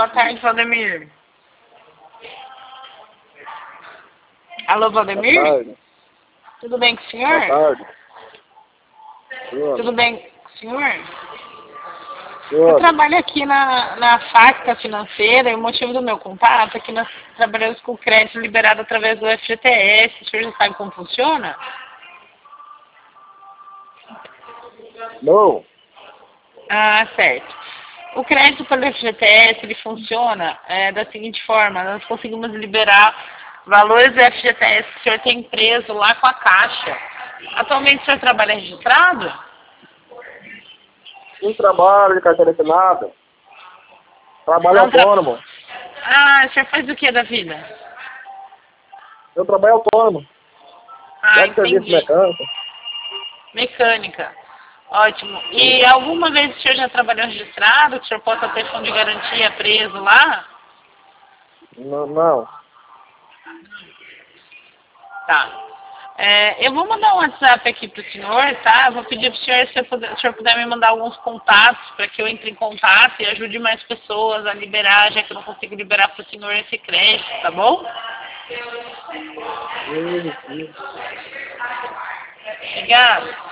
boa tarde, Valdemir. Alô, Valdemir? Boa tarde. Tudo bem com o senhor? Boa tarde. Tudo bem com o senhor? Eu Senhor, trabalho aqui na FACTA Financeira e o motivo do meu contato é que nós trabalhamos com crédito liberado através do FGTS. O senhor já sabe como funciona? não. Ah, certo. O crédito pelo FGTS, ele funciona da seguinte forma: nós conseguimos liberar valores do FGTS que o senhor tem preso lá com a Caixa. Atualmente o senhor trabalha registrado? Não trabalho de carteira assinada. Trabalho Não tra- autônomo. Ah, o senhor faz o que da vida? Eu trabalho autônomo. Ah, Pego serviço entendi. mecânico. Mecânica. Ótimo. E alguma vez o senhor já trabalhou registrado, que o senhor possa ter fundo de garantia preso lá? Não, não. Tá. Eu vou mandar um WhatsApp aqui pro senhor, tá? Eu vou pedir pro senhor se o senhor puder me mandar alguns contatos para que eu entre em contato e ajude mais pessoas a liberar, já que eu não consigo liberar pro senhor esse crédito, tá bom? Sim, sim. Obrigado.